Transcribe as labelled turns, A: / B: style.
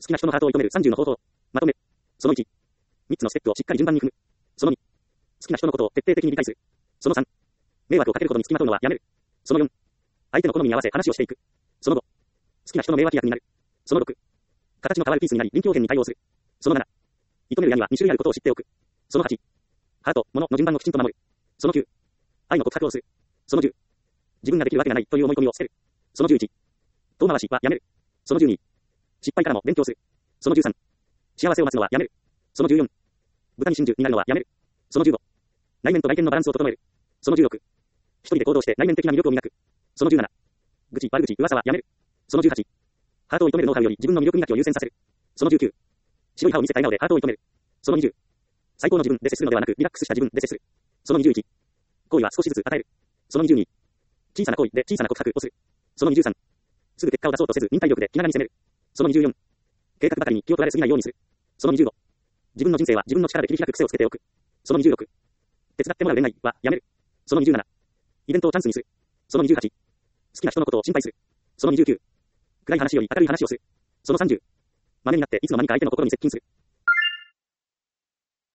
A: 好きな人のハートを射止める30の方法。まとめ。その1。3つのステップをしっかり順番に踏む。その2。好きな人のことを徹底的に理解する。その3。迷惑をかけることに付きまとうのはやめる。その4。相手の好みに合わせ話をしていく。その5。好きな人の迷惑役になる。その6。形の変わるピースになり臨機応変に対応する。その7。射止める矢には2種類あることを知っておく。その8。ハート、物の順番をきちんと守る。その9。愛の告白をする。その10。自分ができるわけがないという思い込みを捨てる。その11。遠回しはやめる。その12。失敗からも勉強する。その13。幸せを待つのはやめる。その14。豚に真珠になるのはやめる。その15。内面と外見のバランスを整える。その16。一人で行動して内面的な魅力を磨く。その17。愚痴、悪口、噂はやめる。その18。ハートを射止めるノウハウより自分の魅力磨きを優先させる。その19。白い歯を見せた笑顔でハートを射止める。その20。最高の自分で接するのではなくリラックスした自分で接する。その21。行為は少しずつ与える。その22。小さな行為で小さな告白をする。その23。すぐ結果を出そうとせず忍耐力で気長に攻める。その24。計画ばかりに気を取られすぎないようにする。その25。自分の人生は自分の力で切り開く癖をつけておく。その26。手伝ってもらう恋愛はやめる。その27。イベントをチャンスにする。その28。好きな人のことを心配する。その29。暗い話より明るい話をする。その30。真似になっていつの間にか相手の心に接近する。